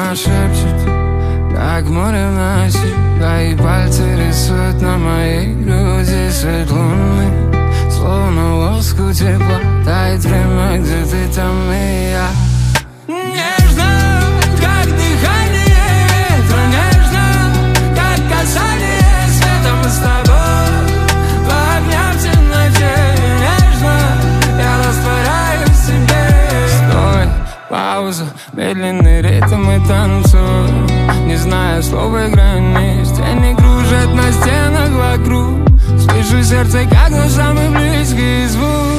она шепчет, как море в ночи. Твои пальцы рисуют на моей груди свет луны, словно воску тепла. Тает время, где ты там и я. Нежно, как дыхание ветра, нежно, как касание света. Мы с тобой в огнях в темноте. Нежно, я растворяюсь в себе. Стой, пауза, медленный ритм и танцуй. Не знаю слов и границ, тени кружат на стенах вокруг. Слышу сердце, как наш самый близкий звук.